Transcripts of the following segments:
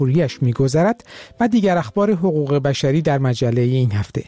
جمهوریش می‌گذرد و دیگر اخبار حقوق بشری در مجله این هفته.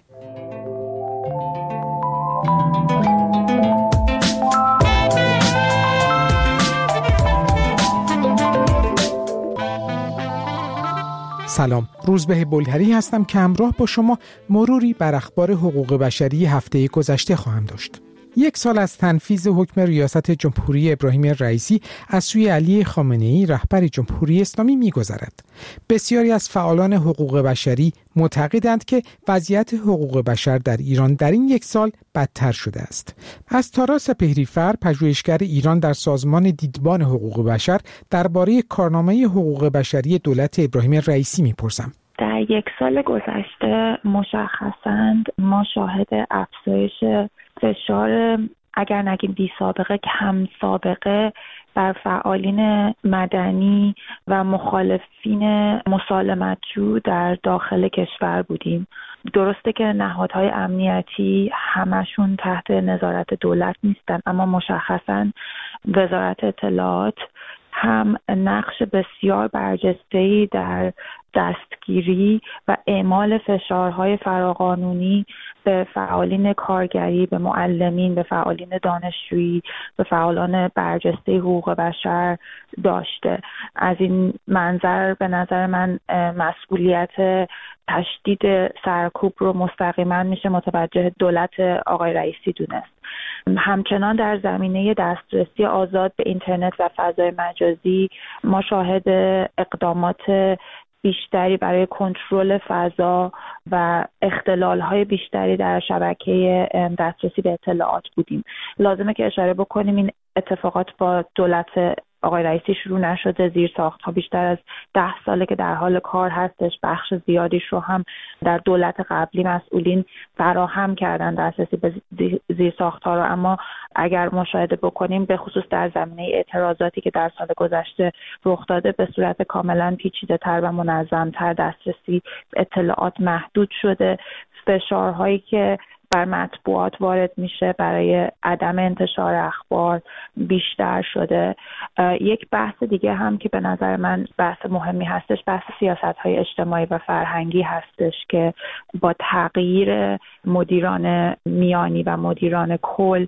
سلام، روزبه بلهری هستم که همراه با شما مروری بر اخبار حقوق بشری هفته گذشته خواهم داشت. 1 سال از تنفیذ حکم ریاست جمهوری ابراهیم رئیسی از سوی علی خامنه‌ای رهبر جمهوری اسلامی می‌گذرد. بسیاری از فعالان حقوق بشری معتقدند که وضعیت حقوق بشر در ایران در این 1 سال بدتر شده است. از تارا سپهری‌فر، پژوهشگر ایران در سازمان دیدبان حقوق بشر، درباره کارنامه حقوق بشری دولت ابراهیم رئیسی می‌پرسم. در 1 سال گذشته مشخصاً ما شاهد افزایش فشار اگر نگیم بی سابقه کم سابقه بر فعالین مدنی و مخالفین مسالمت‌جو در داخل کشور بودیم. درسته که نهادهای امنیتی همشون تحت نظارت دولت نیستن، اما مشخصاً وزارت اطلاعات هم نقش بسیار برجسته‌ای در دستگیری و اعمال فشارهای فراقانونی به فعالین کارگری، به معلمین، به فعالین دانشجویی، به فعالان برجسته حقوق بشر داشته. از این منظر به نظر من مسئولیت تشدید سرکوب رو مستقیما میشه متوجه دولت آقای رئیسی دونست. همچنان در زمینه دسترسی آزاد به اینترنت و فضای مجازی ما شاهد اقدامات بیشتری برای کنترل فضا و اختلال‌های بیشتری در شبکه دسترسی به اطلاعات بودیم. لازمه که اشاره بکنیم این اتفاقات با دولت آقای رئیسی شروع نشده. زیرساخت‌ها بیشتر از 10 ساله که در حال کار هستش. بخش زیادیش رو هم در دولت قبلی مسئولین فراهم کردن دسترسی به زیرساخت‌ها رو، اما اگر مشاهده بکنیم به خصوص در زمینه اعتراضاتی که در سال گذشته رخ داده به صورت کاملا پیچیده‌تر و منظم‌تر دسترسی به اطلاعات محدود شده. فشارهایی که بر مطبوعات وارد میشه برای عدم انتشار اخبار بیشتر شده. یک بحث دیگه هم که به نظر من بحث مهمی هستش بحث سیاست‌های اجتماعی و فرهنگی هستش که با تغییر مدیران میانی و مدیران کل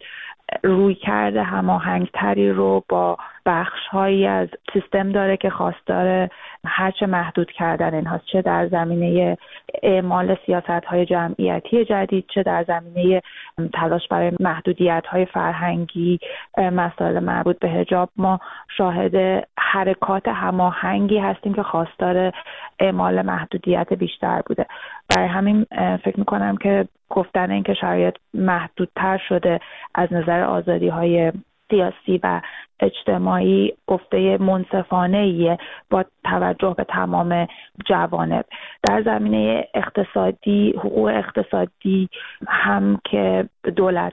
رویکرد هماهنگتری رو با بخش‌هایی از سیستم داره که خواستار هرچه محدود کردن اینهاست، چه در زمینه اعمال سیاست‌های جمعیتی جدید، چه در زمینه تلاش برای محدودیت‌های فرهنگی، مسائل مربوط به حجاب. ما شاهد حرکات هماهنگی هستیم که خواستار اعمال محدودیت بیشتر بوده. برای همین فکر می‌کنم که گفتن این که شرایط محدودتر شده از نظر آزادی‌های سیاسی و اجتماعی گفته منصفانه‌ایه با توجه به تمام جوانب. در زمینه اقتصادی، حقوق اقتصادی هم که دولت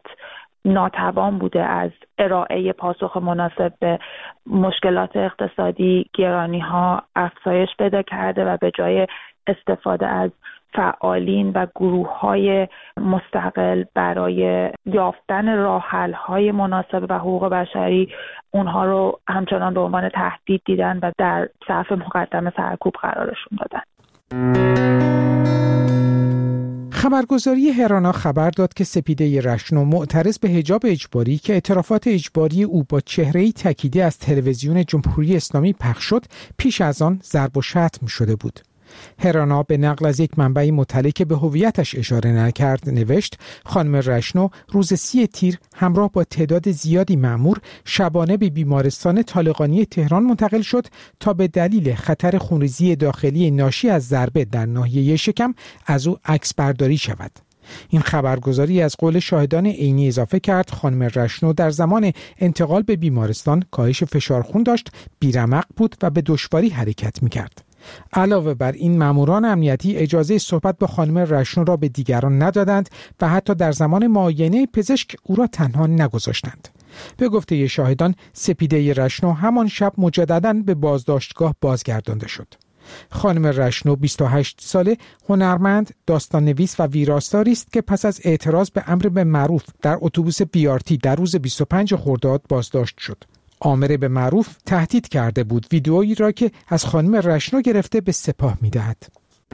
ناتوان بوده از ارائه پاسخ مناسب به مشکلات اقتصادی، گرانی‌ها افزایش پیدا کرده و به جای استفاده از فعالین و گروه‌های مستقل برای یافتن راه‌حل‌های مناسب و حقوق بشری اونها رو همچنان به عنوان تهدید دیدن و در صف مقدم سرکوب قرارشون دادن. خبرگزاری هرانا خبر داد که سپیده رشنو معترض به حجاب اجباری که اعترافات اجباری او با چهره‌ای تکیده از تلویزیون جمهوری اسلامی پخش شد پیش از آن ضرب و شتم شده بود. هرانا به نقل از یک منبع مطلع که به هویتش اشاره نکرد نوشت خانم رشنو روز 30 تیر همراه با تعداد زیادی مأمور شبانه به بیمارستان طالقانی تهران منتقل شد تا به دلیل خطر خونریزی داخلی ناشی از ضربه در ناحیه شکم از او عکس برداری شود. این خبرگزاری از قول شاهدان عینی اضافه کرد خانم رشنو در زمان انتقال به بیمارستان کاهش فشار خون داشت، بیرمق بود و به دشواری حرکت می‌کرد. علاوه بر این ماموران امنیتی اجازه صحبت با خانم رشنو را به دیگران ندادند و حتی در زمان معاینه پزشک او را تنها نگذاشتند. به گفته شاهدان سپیده رشنو همان شب مجدداً به بازداشتگاه بازگردانده شد. خانم رشنو 28 ساله هنرمند، داستان نویس و ویراستاری است که پس از اعتراض به امر به معروف در اتوبوس بیارتی در روز 25 خرداد بازداشت شد. آمر به معروف تهدید کرده بود ویدئویی را که از خانم رشنا گرفته به سپاه می‌دهد.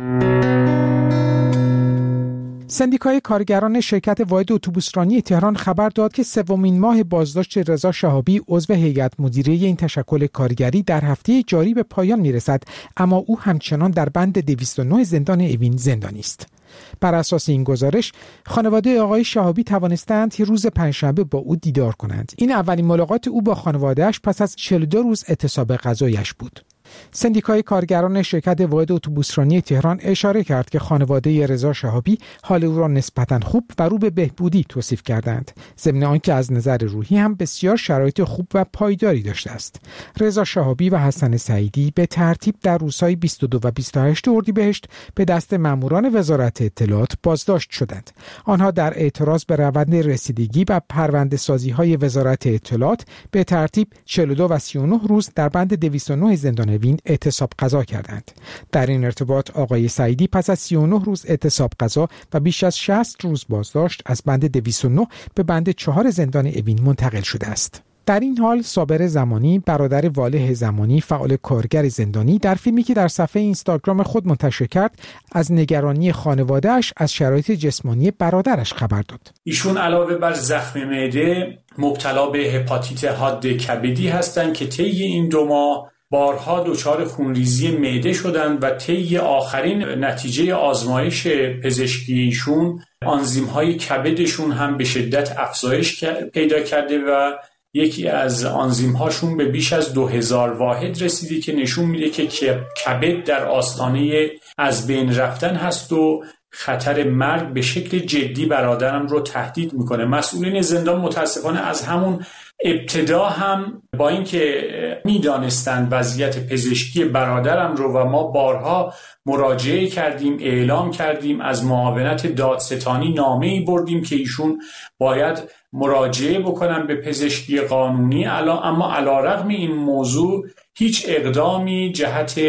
سندیکای کارگران شرکت واحد اتوبوسرانی تهران خبر داد که سومین ماه بازداشت رضا شهابی عضو هیئت مدیره این تشکل کارگری در هفته جاری به پایان میرسد، اما او همچنان در بند 209 زندان اوین زندانی است. بر اساس این گزارش خانواده آقای شهابی توانستند روز پنجشنبه با او دیدار کنند. این اولین ملاقات او با خانواده‌اش پس از 42 روز اعتصاب غذایش بود. سندیکای کارگران شرکت واحد اتوبوسرانی تهران اشاره کرد که خانواده رضا شهابی حال او را نسبتاً خوب و رو به بهبودی توصیف کردند، ضمن آنکه از نظر روحی هم بسیار شرایط خوب و پایداری داشته است. رضا شهابی و حسن سعیدی به ترتیب در روزهای 22 و 28 اردیبهشت به دست ماموران وزارت اطلاعات بازداشت شدند. آنها در اعتراض به روند رسیدگی و پرونده‌سازی‌های وزارت اطلاعات به ترتیب 42 و 39 روز در بند 209 زندان اوین اعتصاب قضا کردند. در این ارتباط آقای سعیدی پس از 39 روز اعتصاب قضا و بیش از 60 روز بازداشت از بند 209 به بند 4 زندان اوین منتقل شده است. در این حال صابر زمانی، برادر والح زمانی، فعال کارگر زندانی، در فیلمی که در صفحه اینستاگرام خود منتشر کرد از نگرانی خانواده‌اش از شرایط جسمانی برادرش خبر داد. ایشون علاوه بر زخم معده مبتلا به هپاتیت حاد کبدی هستند که طی این 2 ماه بارها دچار خونریزی معده شدند و طی آخرین نتیجه آزمایش پزشکی ایشون آنزیم‌های کبدشون هم به شدت افزایش پیدا کرده و یکی از آنزیم‌هاشون به بیش از 2000 واحد رسیده که نشون میده که کبد در آستانه از بین رفتن هست و خطر مرگ به شکل جدی برادرم رو تهدید میکنه. مسئولین زندان متاسفانه از همون ابتدا هم با اینکه میدانستند وضعیت پزشکی برادرم رو و ما بارها مراجعه کردیم، اعلام کردیم، از معاونت دادستانی نامه‌ای بردیم که ایشون باید مراجعه بکنن به پزشکی قانونی، اما علیرغم این موضوع هیچ اقدامی جهت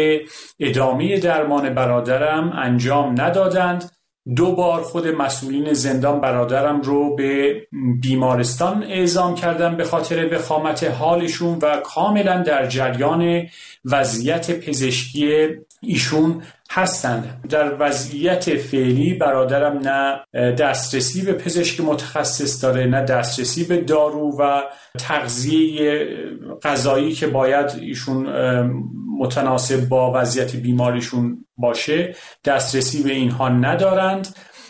ادامه درمان برادرم انجام ندادند. 2 بار خود مسئولین زندان برادرم رو به بیمارستان اعزام کردن به خاطر وخامت حالشون و کاملا در جریان وضعیت پزشکی ایشون هستند. در وضعیت فعلی برادرم نه دسترسی به پزشک متخصص داره، نه دسترسی به دارو و تغذیه غذایی که باید ایشون متناسب با وضعیت بیماریشون باشه، دسترسی به اینها ندارند.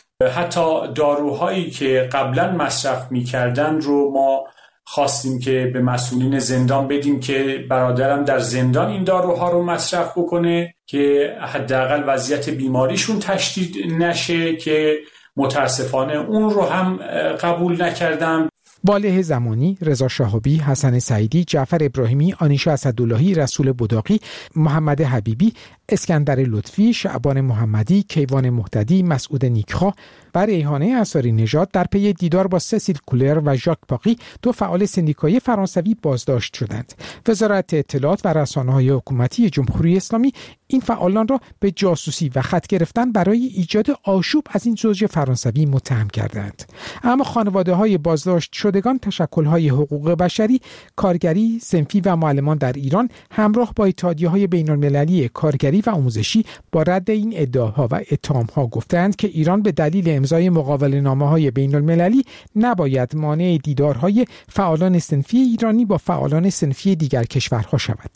حتی داروهایی که قبلا مصرف می‌کردن رو ما خواستیم که به مسئولین زندان بدیم که برادرم در زندان این داروها رو مصرف بکنه که حداقل وضعیت بیماریشون تشدید نشه، که متاسفانه اون رو هم قبول نکردم. والح زمانی، رضا شهابی، حسن سعیدی، جعفر ابراهیمی، آنیشا اسداللهی، رسول بداقی، محمد حبیبی، اسکندر لطفی، شعبان محمدی، کیوان مهتدی، مسعود نیکخواه و ریحانه انصاری نژاد در پی دیدار با سسیل کولر و ژاک پاقی 2 فعال سندیکای فرانسوی بازداشت شدند. وزارت اطلاعات و رسانه‌های حکومتی جمهوری اسلامی این فعالان را به جاسوسی و خط گرفتن برای ایجاد آشوب از این زوج فرانسوی متهم کردند. اما خانواده‌های بازداشت شدگان تشکل‌های حقوق بشری، کارگری، صنفی و معلمان در ایران همراه با اتحادیه‌های بین‌المللی کارگری و آموزشی با رد این ادعاها و اتهام‌ها گفتند که ایران به دلیل امضای مقاوله‌نامه‌های بین‌المللی نباید مانع دیدارهای فعالان صنفی ایرانی با فعالان صنفی دیگر کشورها شود.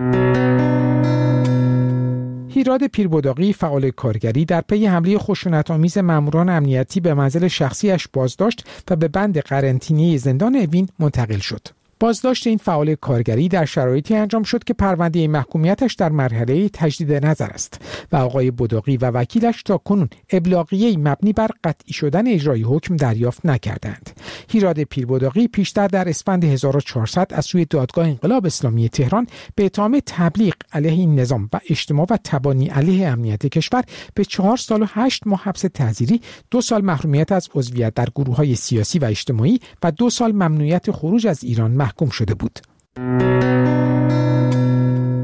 هیراد پیربداقی، فعال کارگری، در پی حمله خشونت‌آمیز ماموران امنیتی به منزل شخصیش بازداشت و به بند قرنطینه زندان اوین منتقل شد. بازداشت این فعال کارگری در شرایطی انجام شد که پرونده محکومیتش در مرحله تجدید نظر است و آقای بداقی و وکیلش تاکنون ابلاغیه‌ای مبنی بر قطعی شدن اجرای حکم دریافت نکردند. هیراد پیربداقی پیشتر در اسفند 1400 از سوی دادگاه انقلاب اسلامی تهران به اتهام تبلیغ علیه این نظام و اجتماع و تبانی علیه امنیت کشور به 4 سال و 8 ماه حبس تعزیری، 2 سال محرومیت از عضویت در گروه‌های سیاسی و اجتماعی و 2 سال ممنوعیت خروج از ایران محکوم شده بود.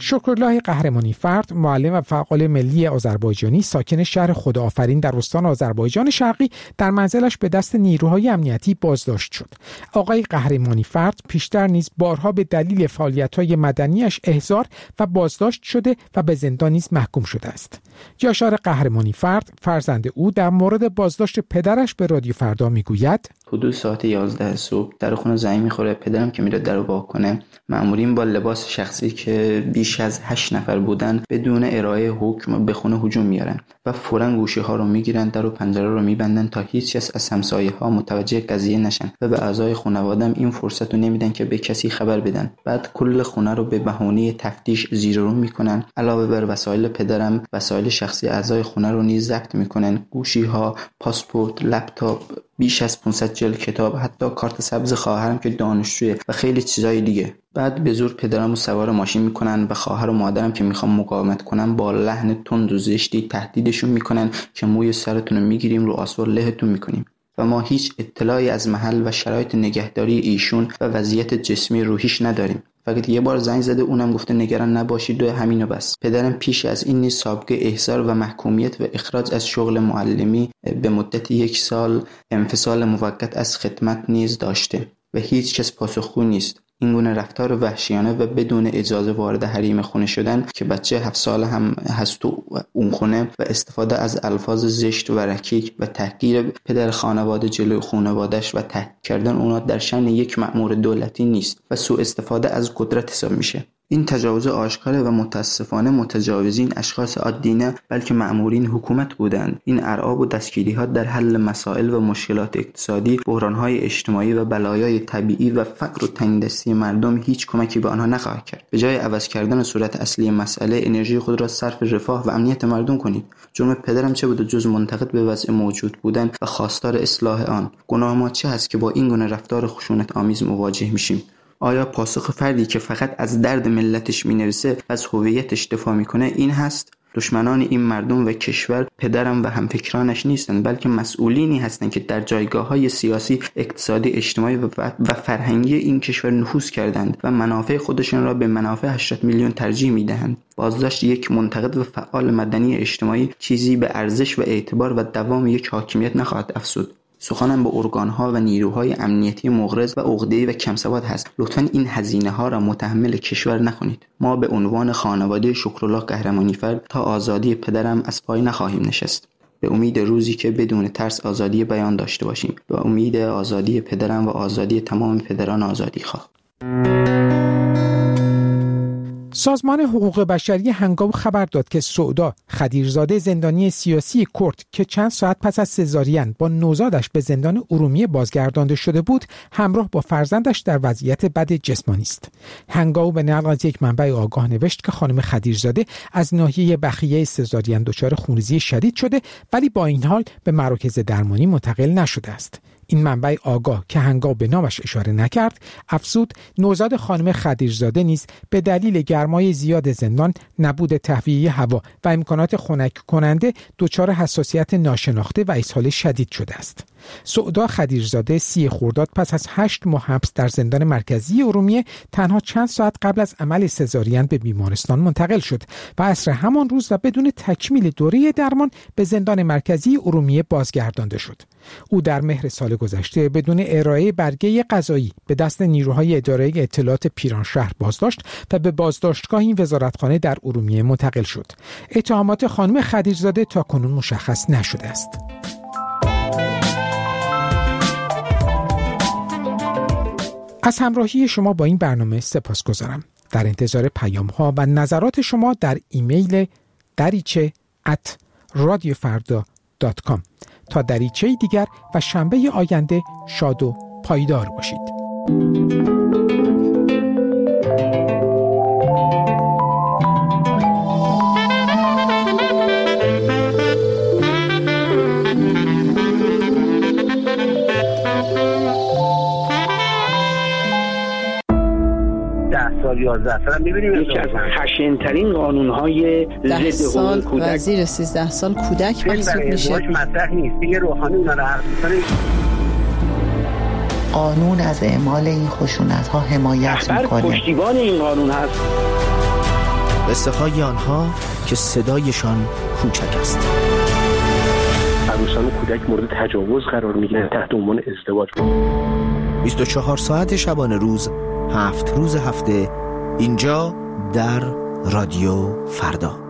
شکرالله قهرمانی فرد، معلم و فعال ملی آذربایجانی ساکن شهر خداآفرین در استان آذربایجان شرقی، در منزلش به دست نیروهای امنیتی بازداشت شد. آقای قهرمانی فرد پیشتر نیز بارها به دلیل فعالیت‌های مدنیش احضار و بازداشت شده و به زندان نیز محکوم شده است. یاشار قهرمانی فرد، فرزند او، در مورد بازداشت پدرش به رادیو فردا میگوید: حدود ساعت 11 صبح در خونه زنگ میخوره. پدرم که میره درو وا کنه، مأمورین با لباس شخصی که بیش از 8 نفر بودن بدون ارائه حکم به خونه هجوم میارن و فوراً گوشی ها رو میگیرن، در و پنجره رو میبندن تا هیچ کس از همسایه ها متوجه قضیه نشن و به اعضای خانواده‌ام این فرصت رو نمیدن که به کسی خبر بدن. بعد کل خونه رو به بهانه تفتیش زیر و رو میکنن. علاوه بر وسایل پدرم، وسایل شخصی اعضای خونه رو نیز ضبط میکنن: گوشی ها، پاسپورت، لپتاپ، بیش از 500 جلد کتاب، حتی کارت سبز خواهرم که دانشجویه و خیلی چیزای دیگه. بعد به زور پدرمو سوار ماشین میکنن و خواهر و مادرم که میخوام مقاومت کنن با لحن تند و زشتی تهدیدشون میکنن که موی سرتون رو میگیریم، رو آسوار لهتون میکنیم. و ما هیچ اطلاعی از محل و شرایط نگهداری ایشون و وضعیت جسمی روحیش نداریم. فقط یه بار زنگ زده، اونم گفته نگران نباشید و همینو بس. پدرم پیش از این نیز سابقه احضار و محکومیت و اخراج از شغل معلمی به مدت 1 سال انفصال موقت از خدمت نیز داشته و هیچ کس پاسخگو نیست. این گونه رفتار وحشیانه و بدون اجازه وارد حریم خونه شدن که بچه 7 ساله هم هست و اون خونه و استفاده از الفاظ زشت و رکیک و تحقیر پدر خانواده جلوی خانواده‌اش و تهدید کردن اونا در شأن یک مأمور دولتی نیست و سوء استفاده از قدرت حساب میشه. این تجاوز آشکاره و متاسفانه متجاوزین اشخاص عادی نه، بلکه مأمورین حکومت بودند. این ارعاب و دستگیری‌ها در حل مسائل و مشکلات اقتصادی، بحران‌های اجتماعی و بلایای طبیعی و فقر و تنگدستی مردم هیچ کمکی به آنها نخواهد کرد. به جای عوض کردن صورت اصلی مسئله، انرژی خود را صرف رفاه و امنیت مردم کنید. جرم پدرم چه بود جز منتقد به وضع موجود بودن و خواستار اصلاح آن؟ گناه ما چه است که با این گونه رفتار خشونت آمیز مواجه میشیم؟ آیا پاسخ فردی که فقط از درد ملتش مینویسه و از هویتش دفاع میکنه این هست؟ دشمنان این مردم و کشور پدرم و همفکرانش نیستند، بلکه مسئولینی هستند که در جایگاه‌های سیاسی، اقتصادی، اجتماعی و فرهنگی این کشور نفوذ کردند و منافع خودشان را به منافع 80 میلیون ترجیح میدهند. بازداشت یک منتقد و فعال مدنی اجتماعی چیزی به ارزش و اعتبار و دوام یک حاکمیت نخواهد افزود. سخنم به ارگان‌ها و نیروهای امنیتی مغرض و عقده‌ای و کم‌سواد هست. لطفاً این هزینه‌ها را متحمل کشور نکنید. ما به عنوان خانواده شکرالله قهرمانی فرد تا آزادی پدرم از پای نخواهیم نشست. به امید روزی که بدون ترس آزادی بیان داشته باشیم. به امید آزادی پدرم و آزادی تمام پدران آزادی‌خواه. سازمان حقوق بشری هنگام خبر داد که سعدا خدیرزاده، زندانی سیاسی کرد که چند ساعت پس از سزارین با نوزادش به زندان ارومیه بازگردانده شده بود، همراه با فرزندش در وضعیت بد جسمانی است. هنگام به نقل از یک منبع آگاه نوشت که خانم خدیرزاده از ناحیه بخیه سزارین دچار خونریزی شدید شده، ولی با این حال به مراکز درمانی منتقل نشده است. این منبع آگاه که هنگام به نامش اشاره نکرد، افزود نوزاد خانم خدیرزاده نیز به دلیل گرمای زیاد زندان، نبود تهویه هوا و امکانات خنک کننده دچار حساسیت ناشناخته و اسهال شدید شده است. سعدا خدیرزاده 30 خرداد پس از 8 ماه حبس در زندان مرکزی ارومیه تنها چند ساعت قبل از عمل سزارین به بیمارستان منتقل شد و عصر همان روز و بدون تکمیل دوره درمان به زندان مرکزی ارومیه بازگردانده شد. او در مهر سال گذشته بدون ارائه برگه قضایی به دست نیروهای اداره اطلاعات پیرانشهر بازداشت و به بازداشتگاه این وزارتخانه در ارومیه منتقل شد. اتهامات خانم خدیرزاده تاکنون مشخص نشده است. از همراهی شما با این برنامه سپاسگزارم. در انتظار پیام‌ها و نظرات شما در ایمیل dariche@radiofarda.com. تا دریچه دیگر و شنبه آینده شاد و پایدار باشید. سال 11 سال می‌بینیم یکی از خشن‌ترین قانون‌های ضد حقوق کودک و زیر 13 سال کودک محسوب میشه. مطرح نیست دیگه. روحانی اونا رو حرف می‌زنه. قانون از اعمال این خشونت‌ها حمایت می‌کنه. پشتیبان این قانون هست. قصه های آنها که صدایشان کوچک است. عروسان و کودک مورد تجاوز قرار میگیرن تحت عنوان ازدواج. 24 ساعت شبانه روز، 7 روز هفته، اینجا در رادیو فردا.